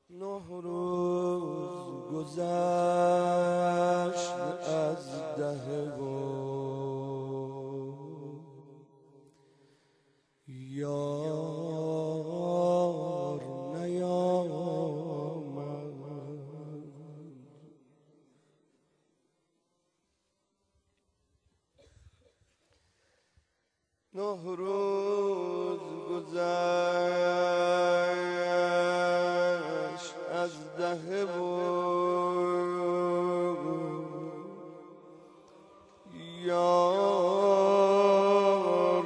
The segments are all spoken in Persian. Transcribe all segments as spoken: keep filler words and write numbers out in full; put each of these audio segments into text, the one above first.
نه روز گذشت از ده و یار نیامد. نه روز گذشت از ده و یار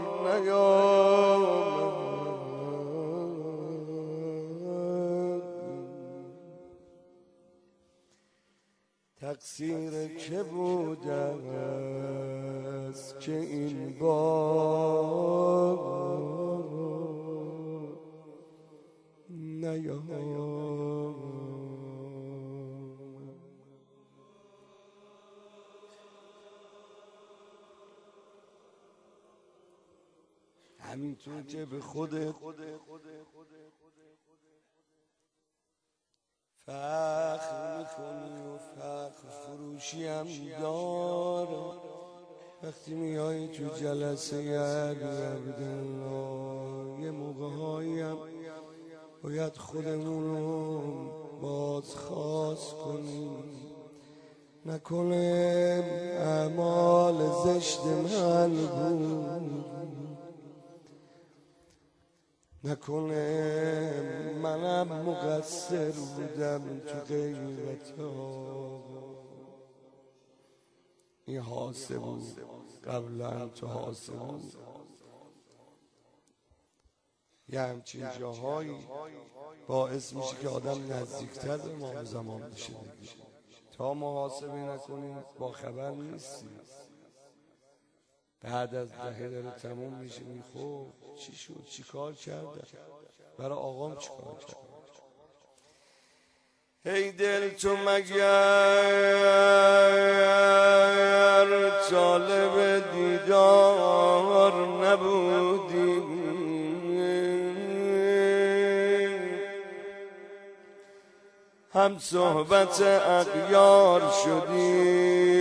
نیامد. تقصیر که بوده است که این بار نیامد. همینطور که به خودت فخر میکنی و فخر فروشی هم داره، وقتی میایی تو جلسه یعنی عبدالله یه موقع هایی هم باید خودمون رو بازخواست کنیم. نکنه اعمال زشت من بود، نکنه منم مقصر بودم تو غیرت ها. این حاسه بود قبلا تو حاسه بود. یه همچین جاهایی باعث میشه که آدم نزدیکتر به ما زمان بشه. تا محاسبه نکنیم با خبر نیستی. بعد از دهه داره تموم میشه، میخوب چی شد، چی کار کردم، برای آقام چی کار کردم. هی دل تو مگر طالب دیدار نبودی، هم صحبت اغیار شدی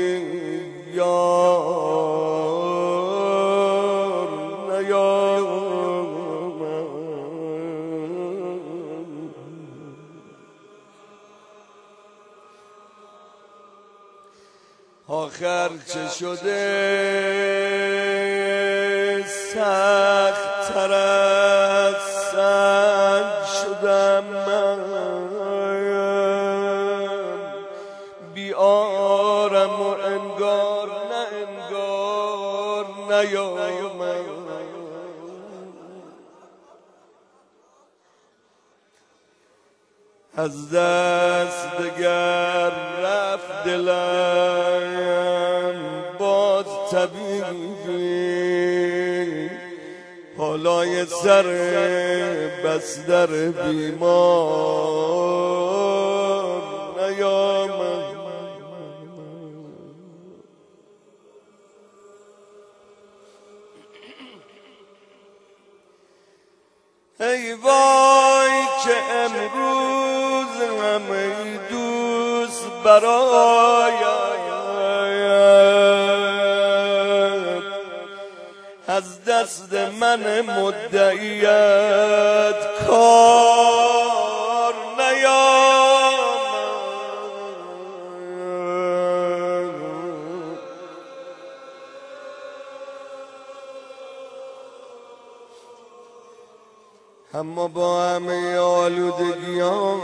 یار نیامد. آخر چه شده سخت تر از سنگ شدم من، بیارم و انگار نه انگار نیامد. از دست دگر رفت دلم باز طبیبی، حالای سر بستر بیمار نیامد. ای وای که امروز همه دوست برایت از دست من مدعیت کار نیامد. اما با همه آلودگیام،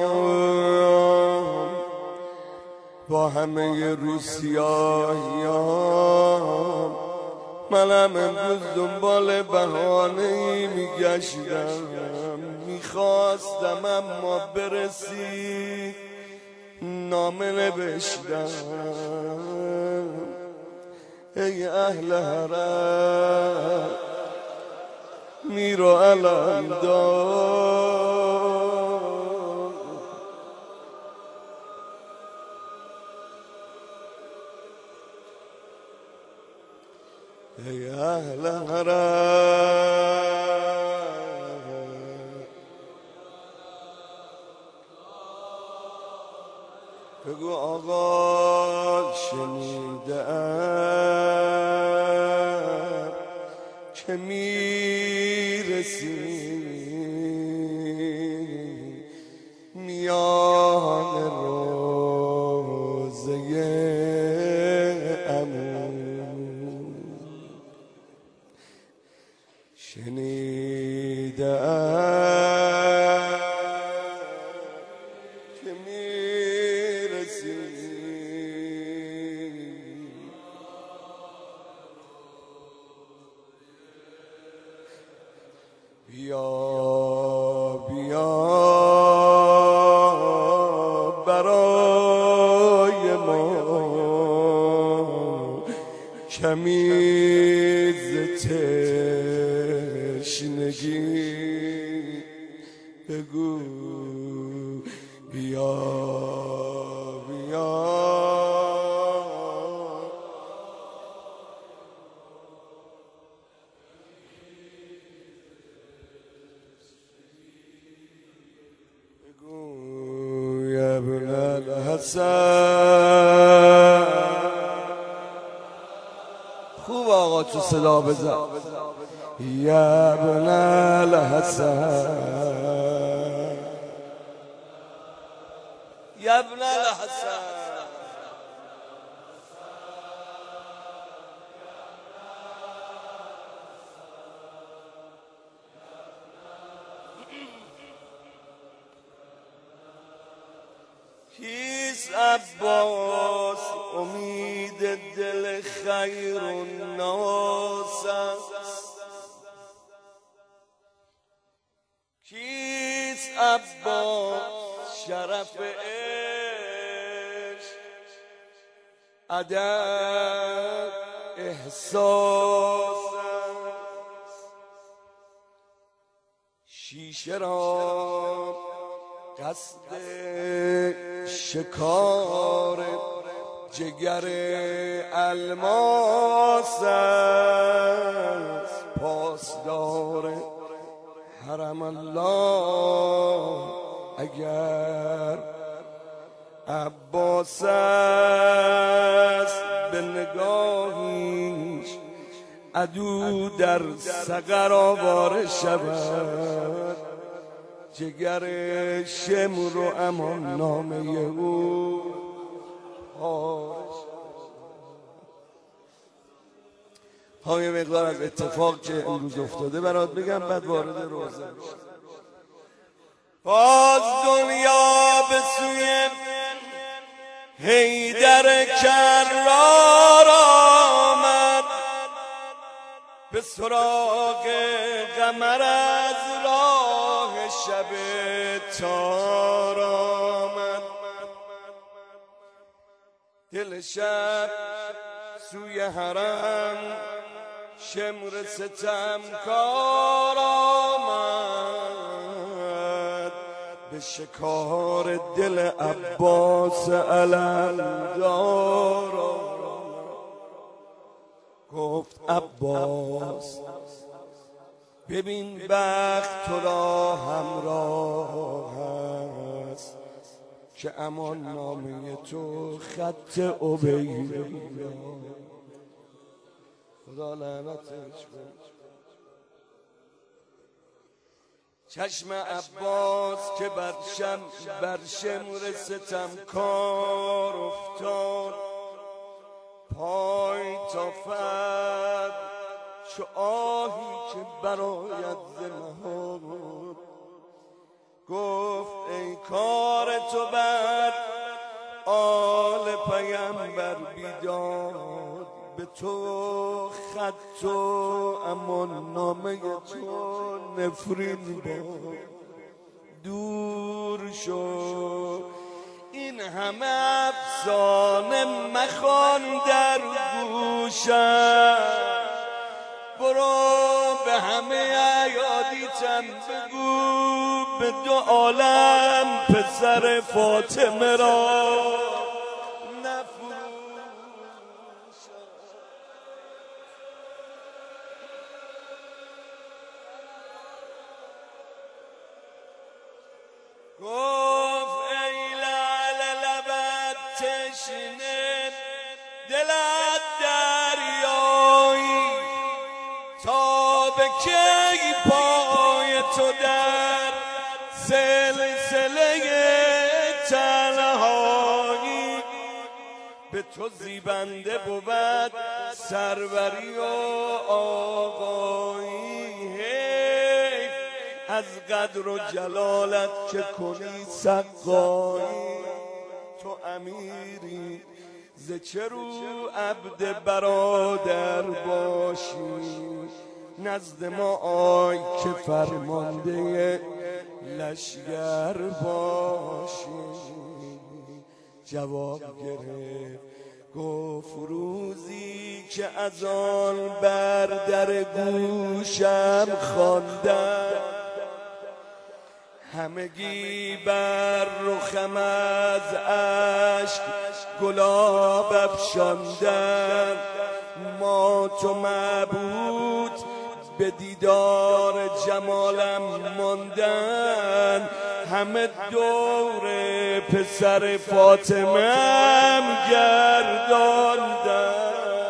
با همه روسیاهیام، منم امروز دنبال بهانه‌ای میگشتم، میخواستم اما برسی نامه نوشتم. ای اهل حرم میر و علمدار، ای اهل حرم بگو آقا شنیدم که میرسی میان روزه امون، شنیدم که میرسی بیا بیا برای ما کمی ز تشنگی بگو بیا بیا بگو یا ابن الحسن. خوب آقا تو صدا بزن. یا ابن الحسن، یا ابن الحسن، کیست عباس امید دل خیر الناس است؟ کیست عباس شرف عشق ادب احساس است؟ شیشه را قصد شکار جگر الماس است. پاسدار حرم الله اگر عباس است، به نگاهیش عدو در سقر آواره شود. جگر شمر و امان نامه او ها. یه مقدار از اتفاق که امروز افتاده برات بگم بعد وارد روزه. باز دنیا به سوی حیدر کرار آمد، به سراغ قمر از راه شب تار آمد. دل شب سوی حرم شمر ستمکار آمد، به شکار دل عباس علمدار آمد. گفت عباس ببین بخت تو را همراه هست، که امان نامه تو خط عبیدالله. خدا لعنتش کنه. چشم عباس که بر شم بر شمر ستمکار افتاد، پای تا فرد چو آهی که برآید ز نهاد. گفت ای کار تو بر آل پیمبر بیداد، به تو خط و امان نامه تو نفرین باد. دور شو این همه افسانه مخوان در گوشم، برو به همه عیادیتم بگو به دو عالم پسر فاطمه را نفروشم. گفت ای لعل لبت بشینه دلت دریایی تا به کی پای تو در سلسله تنهایی به تو زیبنده بود سروری و آقایی حیف از قدر و جلالت که کنی سقایی تو امیری ز چه رو عبد برادر باشی نزد ما آی که فرمانده لشگر باشی جواب گرفت گفت روزی که از آن بر در گوشم خواندم همگی بر رخم از عشق گلاب افشاندن ما تو معبود به دیدار جمالم ماندن همه دور پسر فاطمه‌ام گرداندن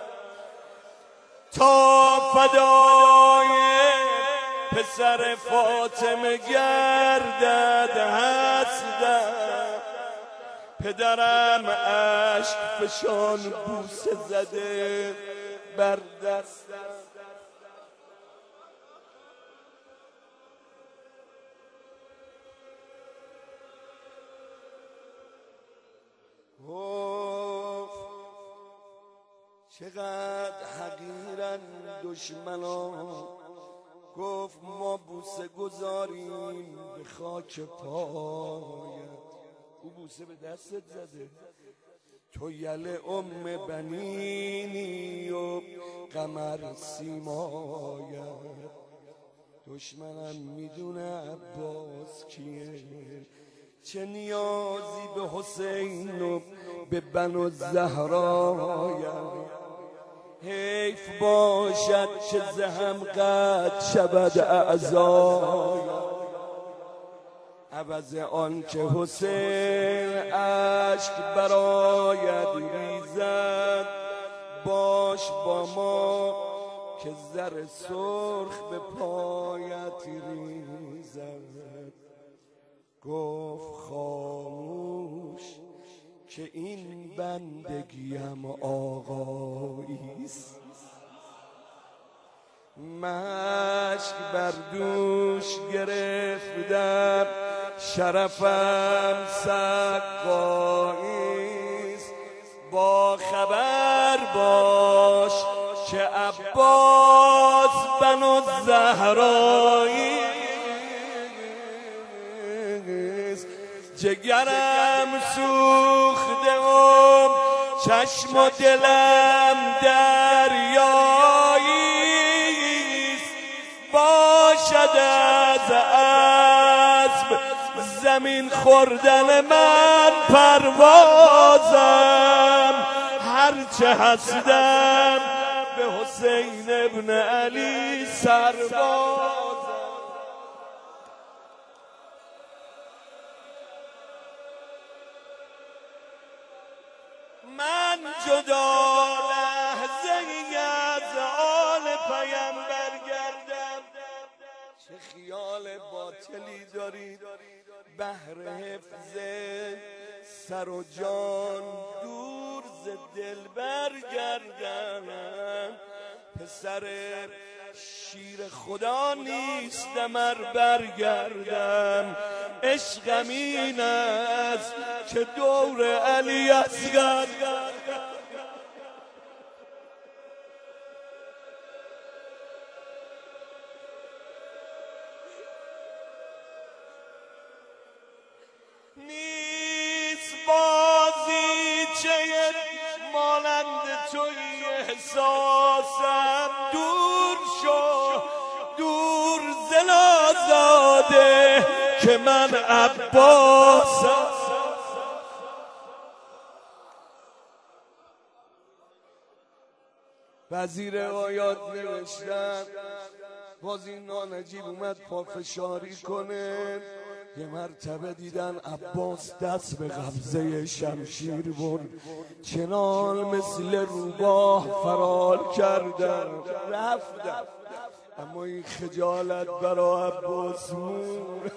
تا فدای پسر فاطمه گردد هستم پدرم عشق فشان بوسه زده بر دستم چقدر حقیرن دشمنان گفت ما بوسه گذاریم به خاک پایت او بوسه به دستت زده تو یل ام بنینی و قمر سیمایت دشمنم میدونه عباس کیه چه نیازی به حسین و به بنو زهرایت حیف باشد که زهم قد شود اعضای عوض آن که حسین عشق برایت ریزد باش با ما که زر سرخ به پایت ریزد گفت خاموش که این بندگیم آقاییست مشک بر دوش گرفتم شرفم سقاییست با خبر باش که عباس بنو زهرایی جگرم سوخته و چشم و دلم دریاییست باشد از اسب زمین خوردن من پروازم هرچه هستم به حسین ابن علی سربازم من جدا لحظه ای از آل پیمبر گردم چه خیال باطلی دارید بهر حفظ سر و جان دور ز دل برگردم پسر شیر خدا نیستم ار برگردم عشقم این است که دور علی اصغر نیست بازی چه مانند توی احساسم دور شو دور زلازاده که من عباسم وزیر آیات نوشتن باز این نانجیب اومد پافشاری کنه یه مرتبه دیدن عباس دست به قبضه شمشیر برد، چنان مثل روباه فرار کردن رفتن، اما این خجالت برا عباس مون.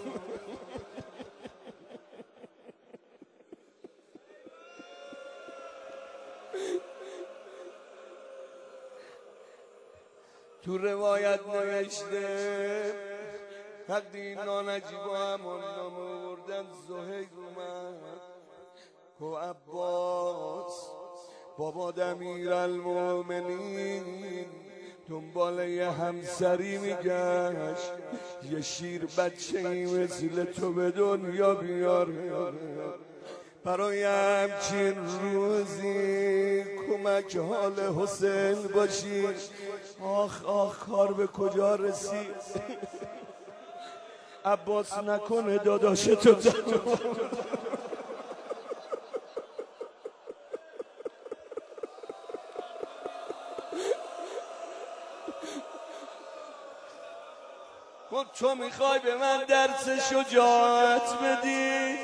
تو روایت نوشته وقتی این نانجیبا همون نامه بردن زهیر اومد که عباس بابا امیر المؤمنین دنبال یه همسری میگشت، یه شیر بچه ای مثل تو به دنیا بیاره، برای همچین روزی کمک حال حسین باشی. آخ آخ کار به کجا رسید. عباس نکنه داداش تو خب تو میخوای به من درس شجاعت بدی،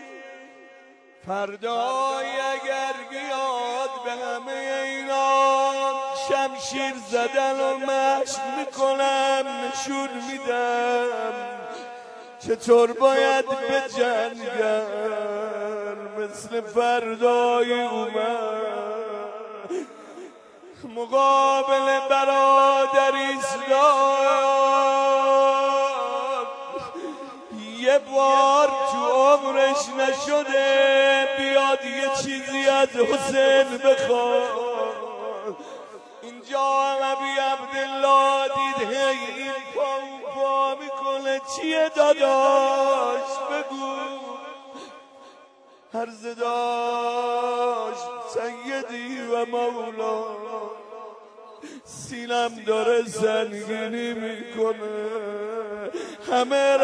فردای اگر بیاد به همه اینا شمشیر زدن و مشق میکنم، نشون میدم چطور باید به جنگل مثل فردای اومد مقابل برادر اسلام. یه بار تو عمرش نشده بیاد یه چیزی از حسین بخواد. اینجا ابی عبدالله دید هی این پا اون پا میکنه، چیه داداش بگو. عرض داشت سیدی و مولا، سینم داره سنگینی میکنه، همه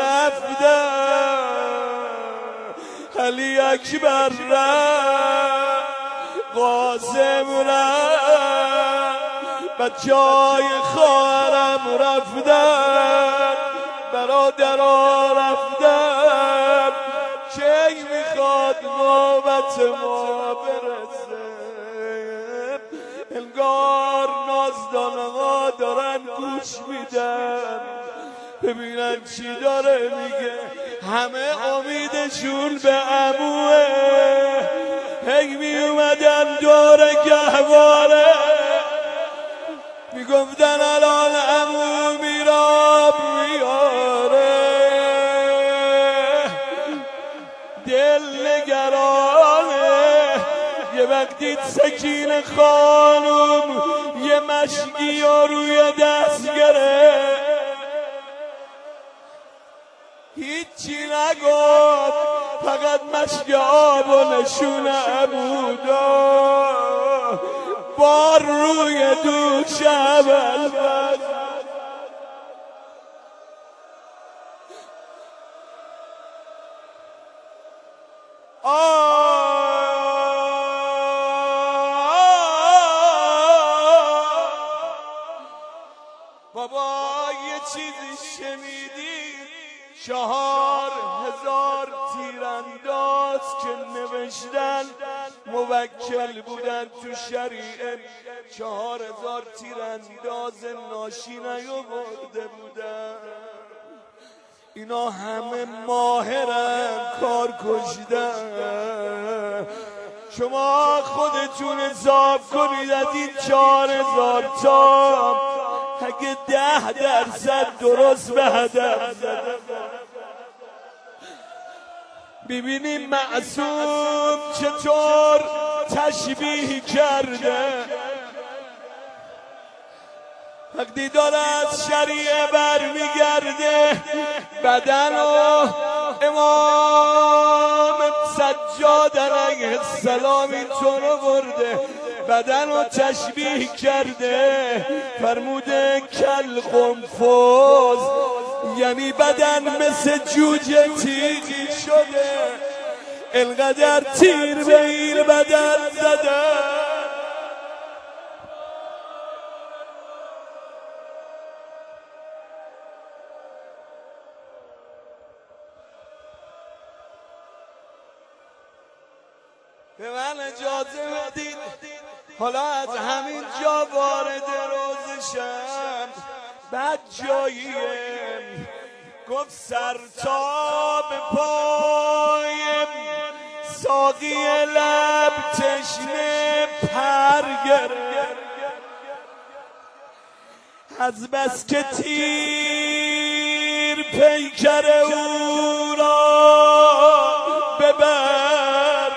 رفتن، علی اکبر رفت، قاسم رفت، بچه‌های خواهرم رفتن، برادرها رفتن، کی میخواد نوبت ما برسه؟ انگار نازدانها دارن گوش میدن ببینن چی داره میگه. همه امیدشون به عموه، هی میومدن دور گهواره میگفتن الان عمو میراب میاره، دل نگرانه. یه وقتی سکین خانوم یه مشکی رو روی دست گرفت، هیچی نگفت، فقط مشک آب و نشون عمودا بار روی دوش اول بست. بابا یه چیزی شنیدی؟ چهار هزار تیرانداز که نوشتن موکل بودن تو شریعه، چهار هزار تیرانداز ناشی نیاورده بودن. اینا همه ماهرن کار کشیدن. شما خودتون حساب کنید از این چهار هزار تا اگه ده درصد درست به هدف زدن، ببینیم معصوم چطور تشبیه کرده. وقتی داره از شریعه برمیگرده بدن و امام سجاد علیه السلام اینطور برده، بدن رو تشبیه کرده، فرموده کل قنفذ، یعنی بدن مثل جوجه تیغی شده، انقدر تیر به این بدن زده. به من اجازه بدید حالا از همین جا وارد روزشم. بعد جاییم گفت سر تا به پایم، ساقی لب تشنه پر گرفت، از بس که تیر پیکر او را به بر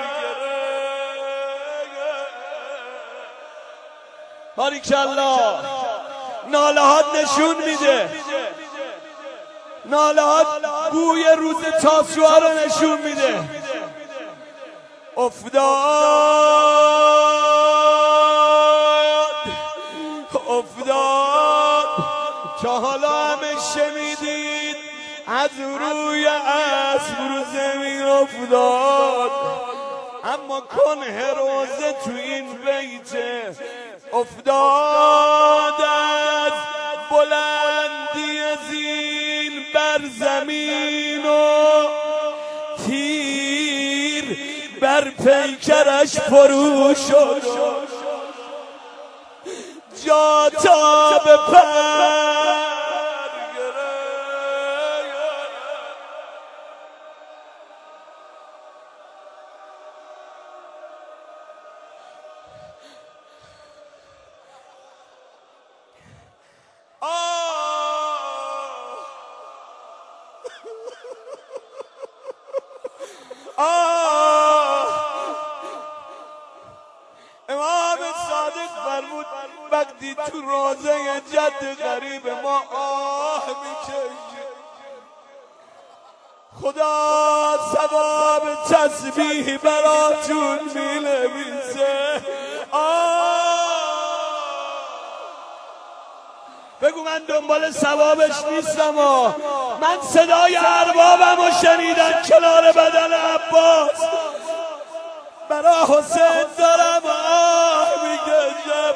گرفت. باریکالله. نالهات نشون میده، نالهات بوی روز تاسوعا رو نشون میده. افتاد افتاد تا حالا همه شنیدید، از روی اسب رو زمین افتاد، اما کنه روزه تو این بیته افتاد از بلندی زین بر زمین و تیر بر پیکرش فرو شد، جا تا به پر امام صادق فرمود وقتی تو روزه جد غریب ما آه میکشید، خدا ثواب تسبیح براتون مینویسه. بگو من دنبال ثوابش نیستم، من صدای اربابم رو شنیدم کنار بدن عباس، برا حسین دارم آه میکشم.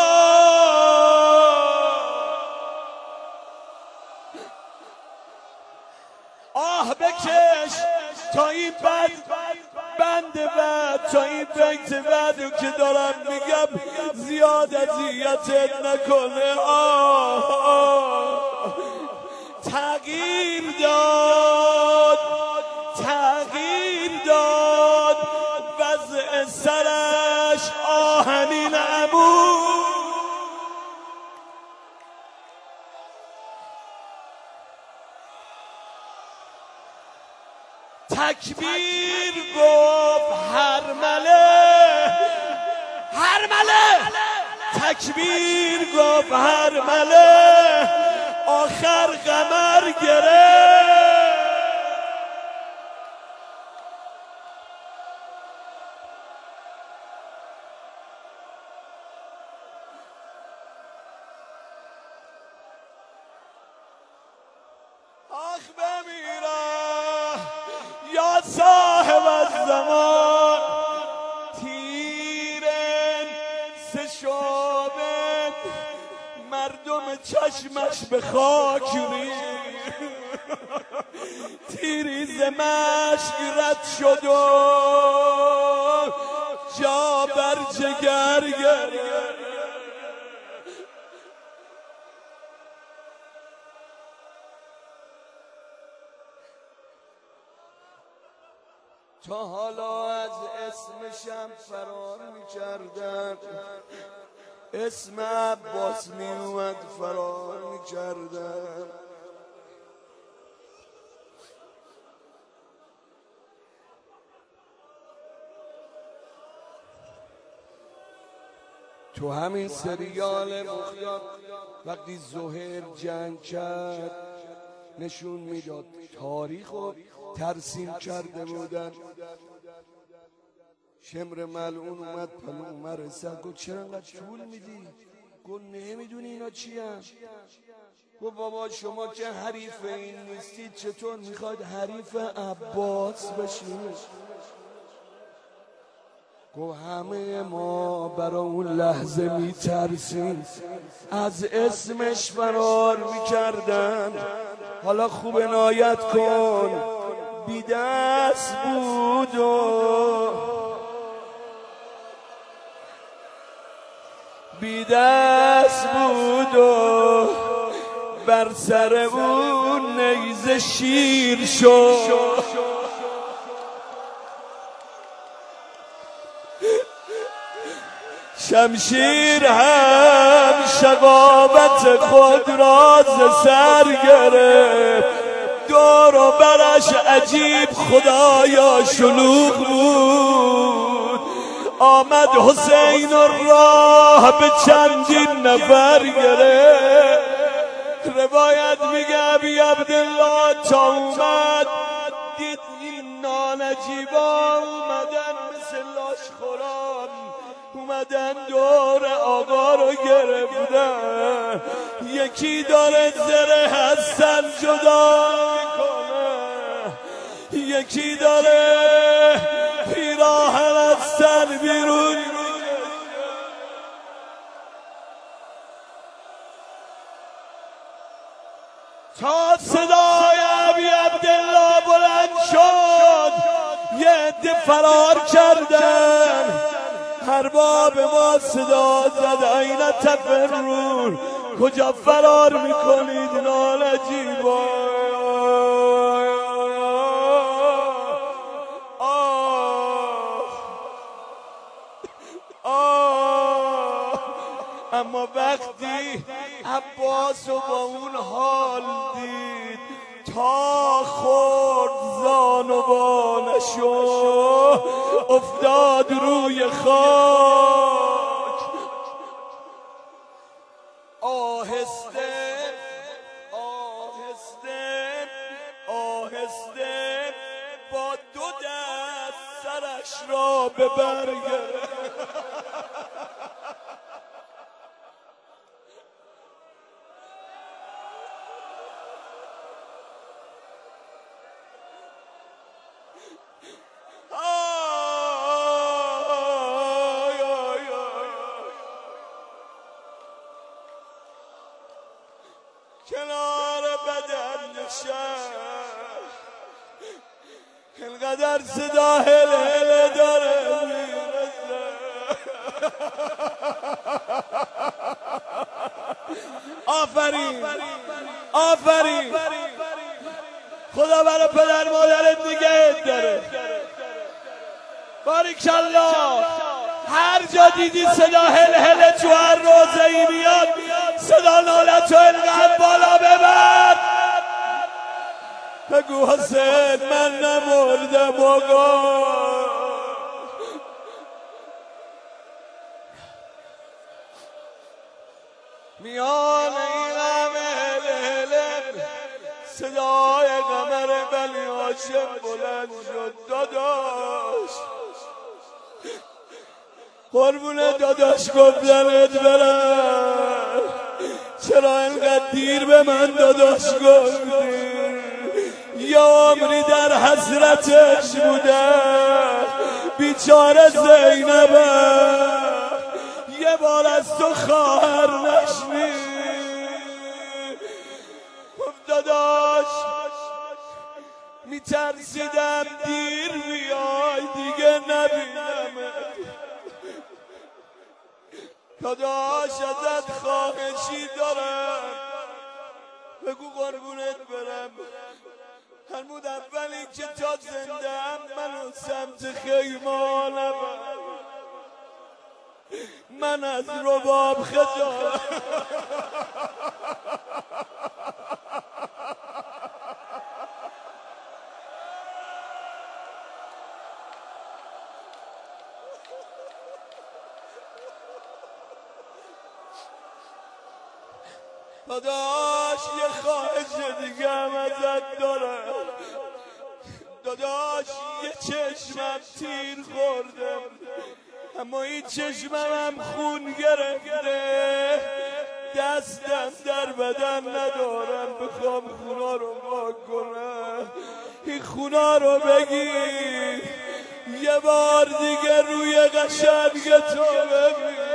آه بکش تا این بد بند بعد، تا این بیت بعدو که دارم میگم زیاد اذیتت نکنه. آه, آه تغییر داد تغییر داد وضع سرش آهنین عمو، تکبیر گفت هرمله هرمله، تکبیر گفت هرمله، آخر قمر گرفت. آخ بمیرم یا صاحب الزمان، تیرن سه شعبه مردم چشمش به خاک ریخت، تیری ز مشک رد شد و جا بر جگر گرفت. تا حالا از اسمشم فرار می‌کردن، اسم عباس میومد فرار می‌کردن. تو همین سریال مخیار وقتی زهیر جنگ کرد نشون میداد تاریخ رو ترسیم کرده بودن. شمر ملعون اومد پلو عمر سر گفت چرا انقدر طول میدی؟ گفت نمیدونی اینا چی هم؟ گفت بابا شما که حریف این نیستید چطور میخواید حریف عباس بشید؟ گفت همه ما برا اون لحظه میترسیم، از اسمش فرار میکردن. حالا خوب عنایت کن، بی دست بود و بی دست بود و بر سر اون نیزه شیر شد. شمشیر هم شقاوت خود را ز سر گرفت، دور و برش عجیب خدایا شلوغ بود. آمد حسین و راه به چندین نفر گرفت. روایت میگه ابی عبدالله تا اومد دید این نانجیبا اومدن مثل لاشخوران، اومدن دور آقا رو گرفتن. یکی داره زره حسن جدا میکنه، یکی داره پیراهن حسن بیرون میگه. تا صدای ابی عبدالله بلند شد یه عده فرار کردن. ارباب ما صدا زد این تفرون، کجا فرار میکنید نانجیبا؟ اما وقتی عباس و با اون حال دید تا خورد زانوانشو افتاد روی خاک. آهسته آهسته آهسته با دو دست سرش را به بر گرفت. کنار بدن نشست، اینقدر صدا هل هل داره میرسه. آفرین آفرین، خدا برای پدر مادرت نگهت داره. باریکالله. هر جا دیدی صدا هل هل تو هر روزه ای میاد، صدا نالتو اینقدر بالا ببر، بگو حسین من نمردم آقا. میان این همه هل هل صدای قمر بنی هاشم بلند شد. داداش قربون داداش گفتنت برم، چرا اینقدر دیر به من داداش گفتی؟ یا عمری در حسرتش بودم، بیچاره زینبم یه بار از تو خواهر نشنی. گفت داداش میترسیدم دیر بیای دیگه نبینمت. داداش ازت خواهشی دارم، بگو قربونت برم. فرمود اولی که تا زنده ام منو سمت خیمه نبر، من از رباب خجالت. داداش یه خواهش دیگه هم ازت دارم. داداش یه چشمم تیر خورده، اما این چشمم هم خون گرفته، دستم در بدن ندارم بخوام خونا رو پاک کنم. این خونا رو بگی یه بار دیگه روی قشنگ تو ببینم.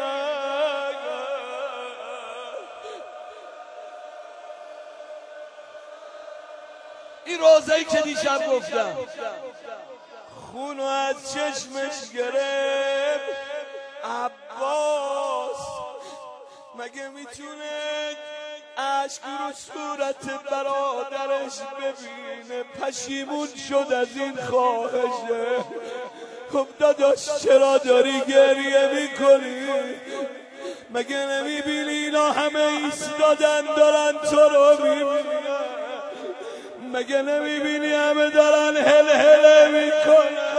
این روزه‌ای که دیشب گفتم خونو از چشمش گرفت عباس مگه میتونه عشق رو صورت برادرش ببینه پشیمون شد از این خواهشه؟ خب داداش چرا داری گریه میکنی؟ مگه نمیبینی اینا همه ایستادن دارن تو رو میبینن؟ مگه نمیبینی همه دارن هل هله میکنن؟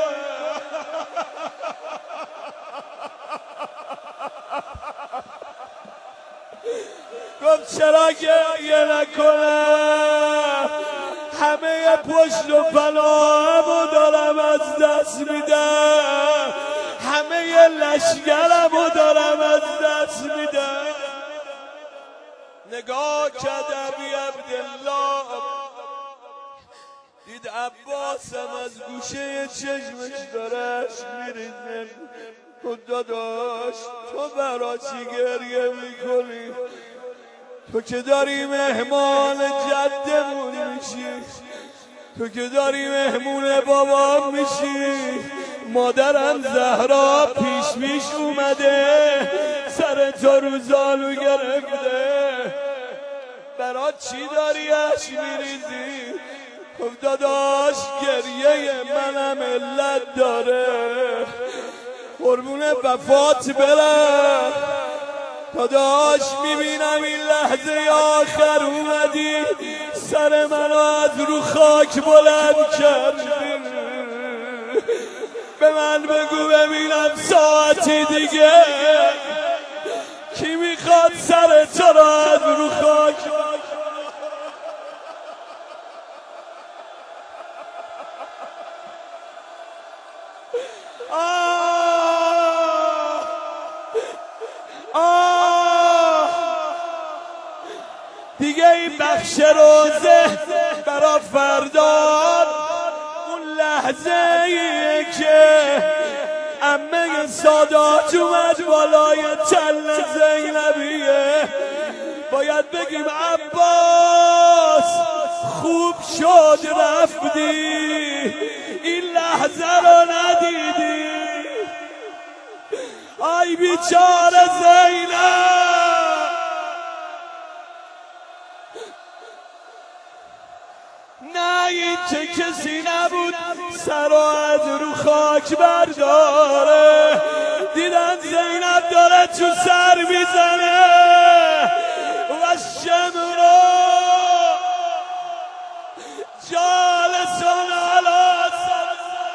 گفت چرا گریه نکنم؟ همه پشت و پناهمو دارم از دست میدم، همه لشگرمو دارم از دست میدم. نگاه کرد ابی عبدالله، دید عباسم از گوشه چشمش داره اشک میریزه. خدا داشت تو برا چی گریه میکنی؟ تو که داری مهمان جدمون میشی، تو که داری مهمون بابا میشی. مادرم زهرا پیش پیش اومده سر تو رو زالو گرفته، برا چی داری اشک میریزی؟ خب داداش گریه منم علت داره، قربون وفات برم. داداش میبینم این لحظه آخر اومدی سر منو از رو خاک بلند کردی. به من بگو ببینم ساعتی دیگه کی میخواد سر تو رو از رو خاک؟ دیگه این بخش روزه برا فردان اون لحظه ایه که عمه سادات اومد بالای تل زینبیه. باید بگیم عباس خوب شد رفتی، این لحظه رو ندیدی. آی بیچاره زینب، نه این چه کسی نبود سر و از رو خاک برداره. دیدن زینب داره تو سر میزنه و شمرو جالسون علا سر.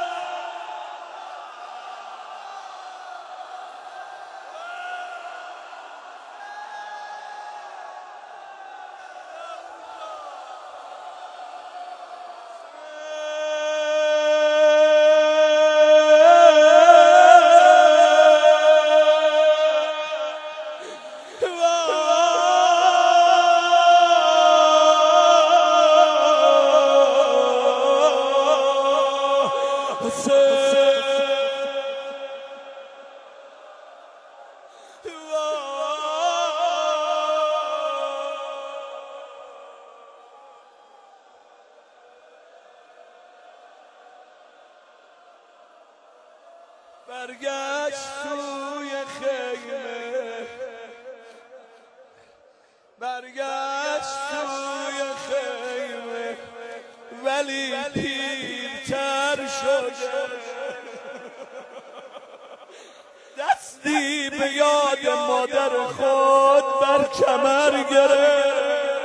برگشت توی خیمه، برگشت توی خیمه ولی پیرتر شده. دستی به یاد مادر خود بر کمر گرفت.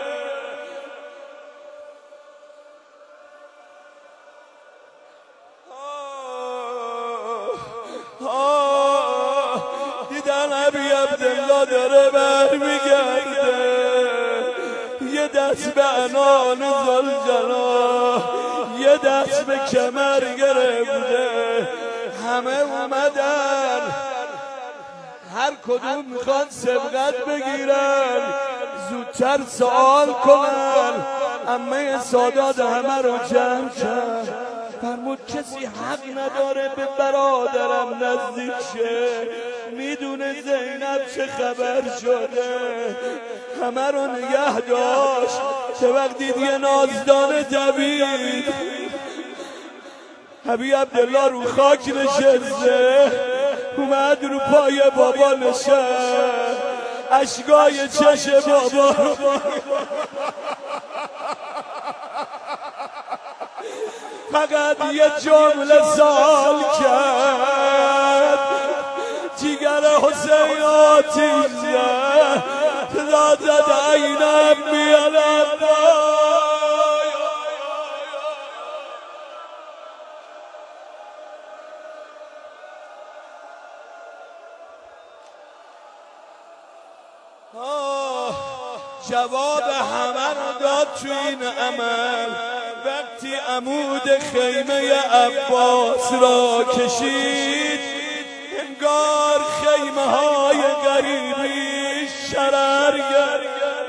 دیدن ابی عبدالله داره برمیگرده، یه دست به عنان زلجلا، یه دست به کمر گرفته. همه اومدن هر کدوم میخوان سبقت بگیرن، زودتر سوال کنن. عمه سادات همه رو جمع کرد، فرمود کسی حق نداره به برادرم نزدیک شه، میدونه زینب چه خبر شده. همه رو نگه داشت چه وقتی دیگه نازدانه دوید. ابی عبدالله رو خاک نشسته، اومد رو پای بابا نشست. اشکای چش بابا فقط یه جمله سال کرد جیگر حسین آتیش زد داد عینم میانم جواب همه رو داد تو این عمل وقتی عمود خیمه عباس را کشید انگار خیمه های غریبی شرر گرد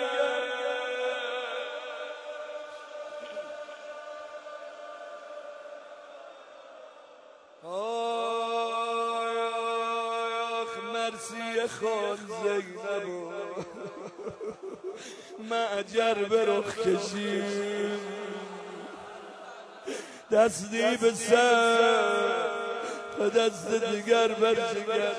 آخ مرسی خان زینبو معجر به رخ کشید دستی به سر و دست دیگر بر جگر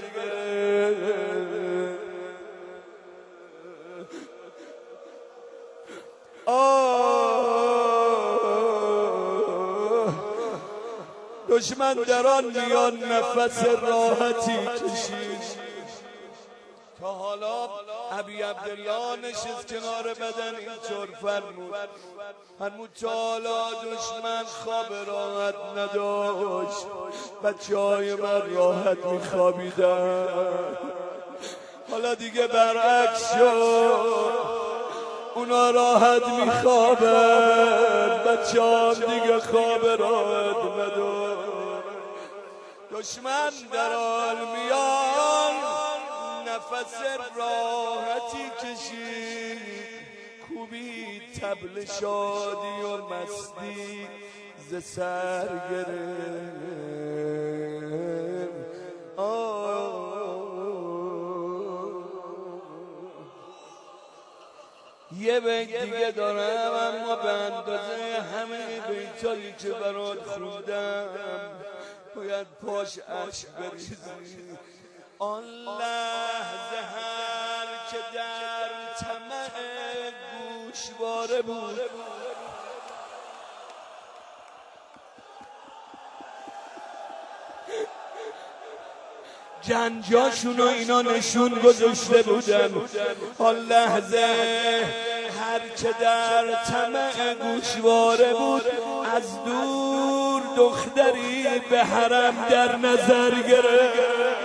آه دشمن در آن میان نفس راحتی کشید تا حالا ابی عبدالله نشست کنار بدن اینطور فرمود فرمود تا حالا دشمن خواب راحت نداشت بچه های من راحت میخوابیدن حالا دیگه برعکس شد اونا راحت میخوابن بچه هم دیگه خواب راحت نداشت دشمن در آن میان نفس راحتی کشید کوبید طبل شادی و مستی ز سر گرفت یه بیت دیگه دارم اما به اندازه همه بیتایی که برات خوندم باید پاش اشک بریزی آن لحظه هر که در طمع گوشواره بود گنجاشون و اینا نشون گذاشته بودن آن لحظه هر که در طمع گوشواره بود از دور دختری به حرم در نظر گرفت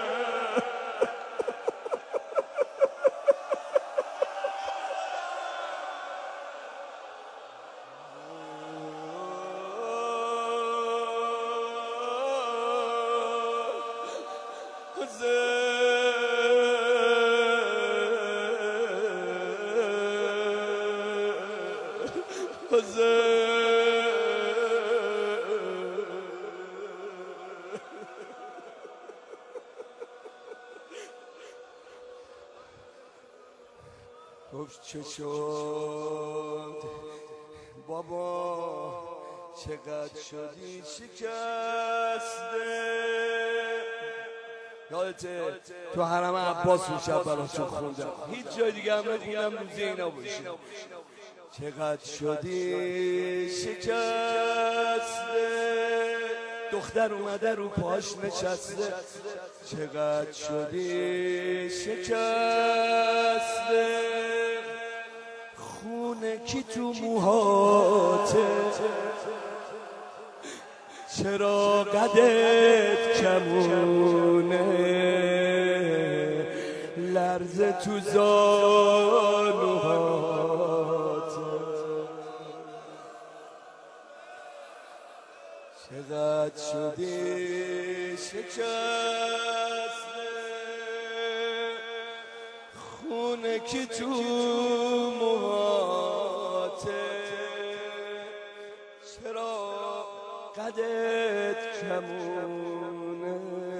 گفت چه شد بابا چقدر شدی شکسته یادته تو حرم عباس اون شب براتون خوندم هیچ جای دیگه هم نخوندم روزی اینا باشه چقدر شدی شکسته دختر اومده رو پاش نشسته چقدر شدی شکسته خونه کی تو موهاته چرا قدت کمونه لرزه تو زانوهاته چقدر شدی شکسته خونه کی تو موهاته چرا قدت کمونه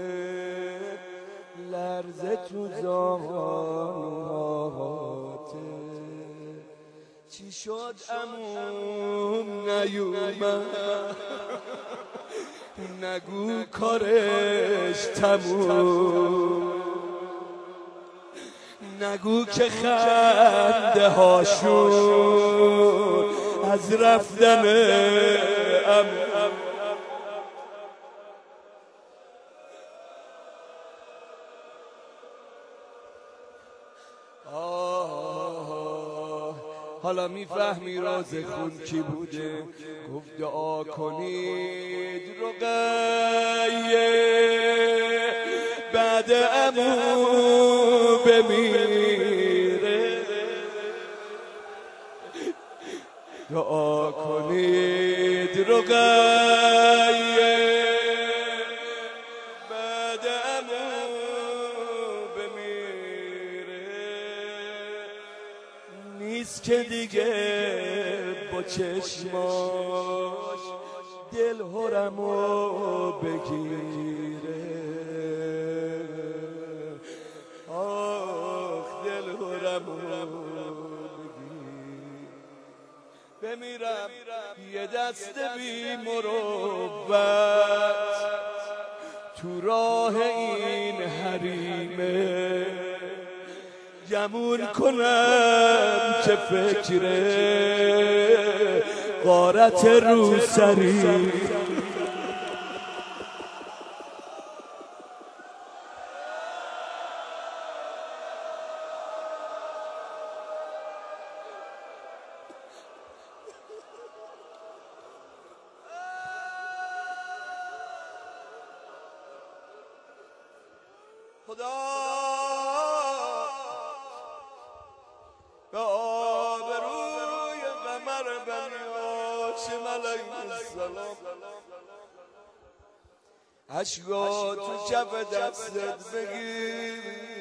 لرزه تو زانوهاته چی شد عموم نیومد نگو کارش تموم نگو که خنده هاشون از رفتن ام حالا میفهمی راز خون کی بوده؟ گفت دعا کنید رقیه بعد عمو بمیره، دعا کنید رقیه بعد عمو بمیره. نیست که دیگه با چشماش دل هرمو بگیره، آخ دل هرمو بگیره. بمیرم یه دست بی مروت تو راه این حریمه، گمون کنم که فکره غارت روسری. خدا به آبروی قمر بنی هاشم علیه السلام اشکا تو کف دستت بگیر